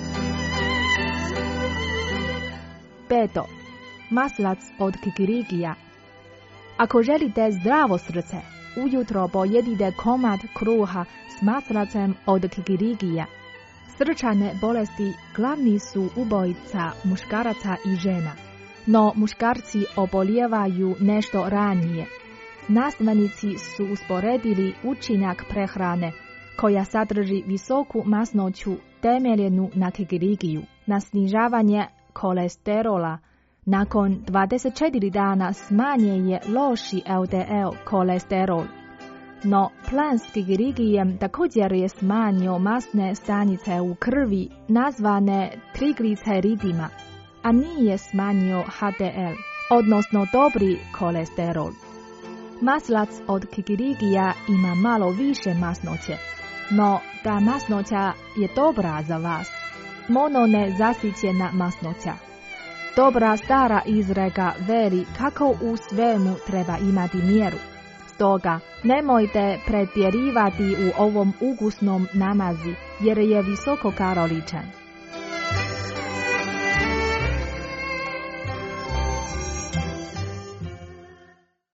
Peto, maslac od kikirikija. Ako želite zdravo srce, ujutro pojedite komad kruha s maslacem od kikirikija. Srčane bolesti glavni su ubojica muškaraca i žena, no muškarci obolijevaju nešto ranije. Znanstvenici su usporedili učinak prehrane koja sadrži visoku masnoću temeljenu na kikirikiju, na snižavanje kolesterola. Nakon dvadeset četiri dana smanjen je loši L D L kolesterol. No plan s kikirikijem također je smanjio masne stanice u krvi nazvane trigliceridima, a nije smanjio H D L. odnosno dobri kolesterol. Maslac od kikirikija ima malo više masnoće, no ta masnoća je dobra za vas. Mono ne zasićena masnoća. Dobra stara izreka veli kako u svemu treba imati mjeru. Stoga nemojte pretjerivati u ovom ukusnom namazi jer je visoko kaloričan.